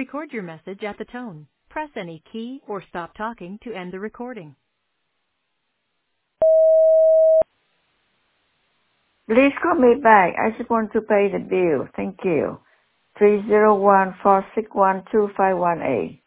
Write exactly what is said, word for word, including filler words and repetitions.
Record your message at the tone. Press any key or stop talking to end the recording. Please call me back. I just want to pay the bill. Thank you. three zero one, four six one, two five one eight.